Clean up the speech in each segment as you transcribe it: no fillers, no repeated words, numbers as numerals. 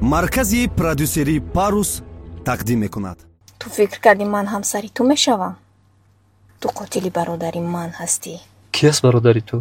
маркази продюсери Парус тақдим мекунад. ту фикр кардӣ ман ҳамсари ту мешавам? ту қотили бародари ман ҳастӣ. ки аст бародари ту?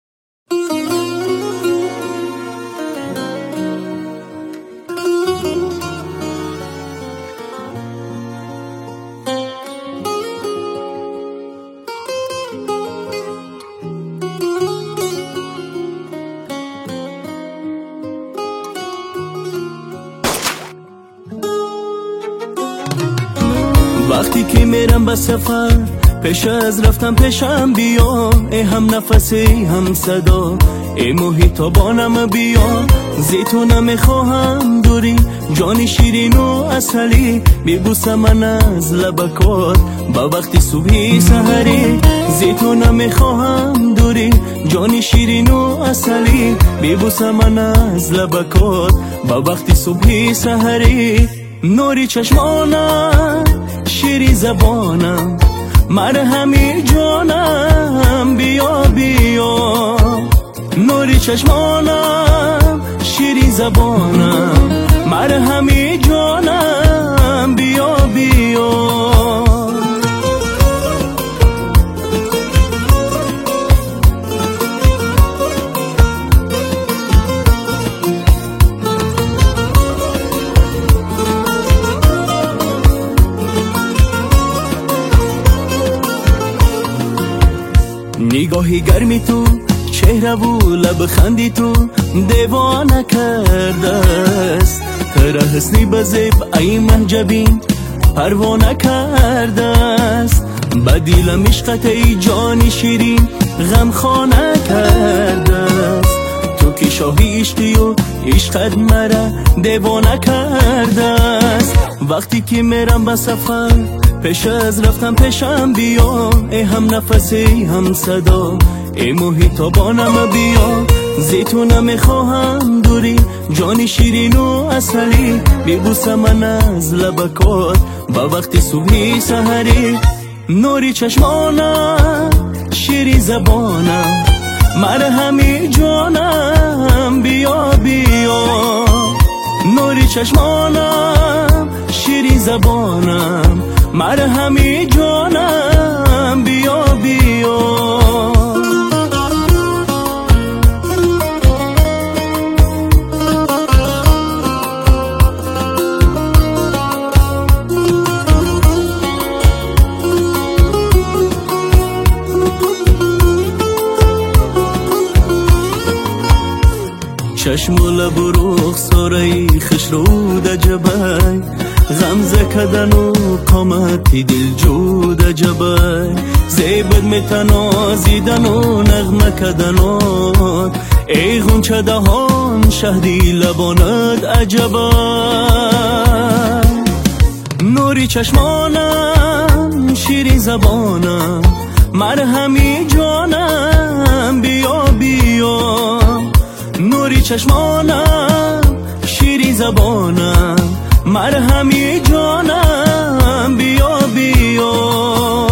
وقتی که میرم به سفر پیش از رفتم پیشم بیا، ای هم نفسی هم صدا، ای محیطابانم بیا. زیتونم میخواهم دوری، جان شیرین و اصلی، میبوسم من از لبکات با وقتی صبحی سحری. زیتونم میخواهم دوری، جان شیرین و اصلی، میبوسم من از لبکات با وقتی صبحی سحری. نوری چشمانم، شیری زبانم، مرهمی جانم، بیا بیا. نوری چشمانم، شیری زبانم، مرهمی جانم، بیا بیا. نگاهی گرمی تو، چهره و لبخندی تو دیوانه کرده است. تر حسنی بزیب ای محجبین پروانه کرده است. به دیلم عشقت ای جانی شیرین غمخانه کرده است. تو که شاهی عشقی و عشقت مرا دیوانه کرده است. وقتی که میرم به سفر پیش از رفتم پیشم بیا، ای هم نفسی هم صدا، ای محیطابانم بیا. زیتونم میخواهم دوری، جان شیرین و اصلی، میبوسم من از لبکات با وقتی صبحی سحری. نوری چشمانم، شیری زبانم، مرهمی جانم، بیا بیا. نوری چشمانم، شیری زبانم، مرهمی جانم، بیا بیا. چشم و لب و رخساره خوش رو ده جبای، غمزه کدن و قامتی دل جو ده جبای. زیبت میتنازیدن و نغمه کدنات، ای غنچه دهان شهدی لبانت عجبای. نوری چشمانم، شیری زبانم، مرهمی جانم، بیا بیا. نوری چشمانم، شیری زبانم، مرهمی جانم، بیا بیا.